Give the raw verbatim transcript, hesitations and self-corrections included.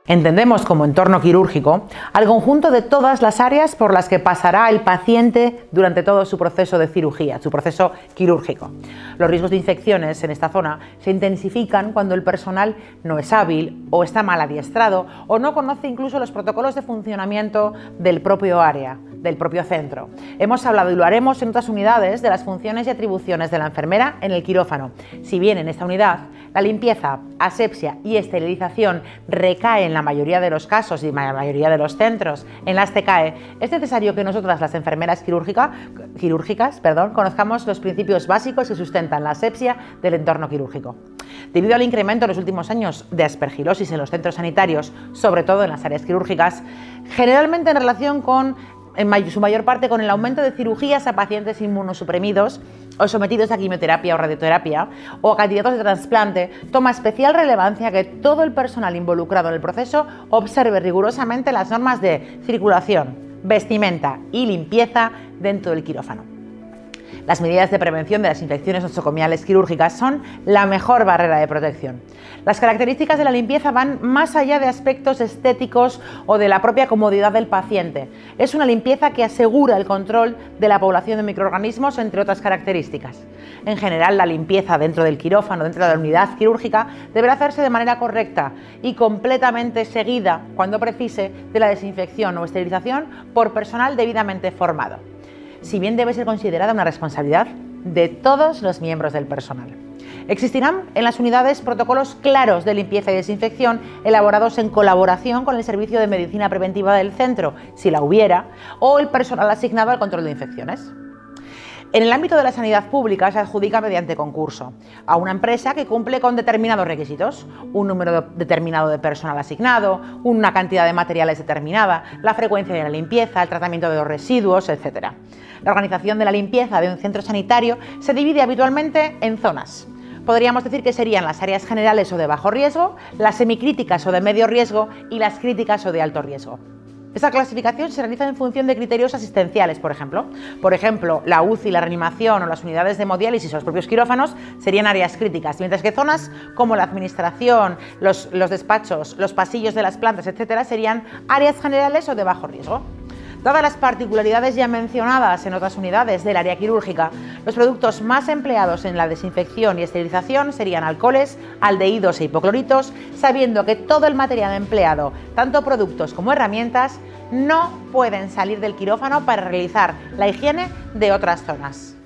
Entendemos como entorno quirúrgico al conjunto de todas las áreas por las que pasará el paciente durante todo su proceso de cirugía, su proceso quirúrgico. Los riesgos de infecciones en esta zona se intensifican cuando el personal no es hábil o está mal adiestrado o no conoce incluso los protocolos de funcionamiento del propio área, del propio centro. Hemos hablado y lo haremos en otras unidades de las funciones y atribuciones de la enfermera en el quirófano. Si bien en esta unidad la limpieza, asepsia y esterilización recae en la mayoría de los casos y en la mayoría de los centros en las T C A E, es necesario que nosotras, las enfermeras quirúrgica, quirúrgicas, perdón, conozcamos los principios básicos que sustentan la asepsia del entorno quirúrgico. Debido al incremento en los últimos años de aspergilosis en los centros sanitarios, sobre todo en las áreas quirúrgicas, generalmente en relación con en su mayor parte con el aumento de cirugías a pacientes inmunosuprimidos o sometidos a quimioterapia o radioterapia o a candidatos de trasplante, toma especial relevancia que todo el personal involucrado en el proceso observe rigurosamente las normas de circulación, vestimenta y limpieza dentro del quirófano. Las medidas de prevención de las infecciones nosocomiales quirúrgicas son la mejor barrera de protección. Las características de la limpieza van más allá de aspectos estéticos o de la propia comodidad del paciente. Es una limpieza que asegura el control de la población de microorganismos, entre otras características. En general, la limpieza dentro del quirófano, dentro de la unidad quirúrgica, deberá hacerse de manera correcta y completamente seguida, cuando precise, de la desinfección o esterilización por personal debidamente formado, si bien debe ser considerada una responsabilidad de todos los miembros del personal. Existirán en las unidades protocolos claros de limpieza y desinfección elaborados en colaboración con el servicio de medicina preventiva del centro, si la hubiera, o el personal asignado al control de infecciones. En el ámbito de la sanidad pública se adjudica mediante concurso a una empresa que cumple con determinados requisitos, un número determinado de personal asignado, una cantidad de materiales determinada, la frecuencia de la limpieza, el tratamiento de los residuos, etcétera. La organización de la limpieza de un centro sanitario se divide habitualmente en zonas. Podríamos decir que serían las áreas generales o de bajo riesgo, las semicríticas o de medio riesgo y las críticas o de alto riesgo. Esta clasificación se realiza en función de criterios asistenciales, por ejemplo. Por ejemplo, la U C I, la reanimación o las unidades de hemodiálisis o los propios quirófanos serían áreas críticas, mientras que zonas como la administración, los, los despachos, los pasillos de las plantas, etcétera, serían áreas generales o de bajo riesgo. Dadas las particularidades ya mencionadas en otras unidades del área quirúrgica, los productos más empleados en la desinfección y esterilización serían alcoholes, aldehídos e hipocloritos, sabiendo que todo el material empleado, tanto productos como herramientas, no pueden salir del quirófano para realizar la higiene de otras zonas.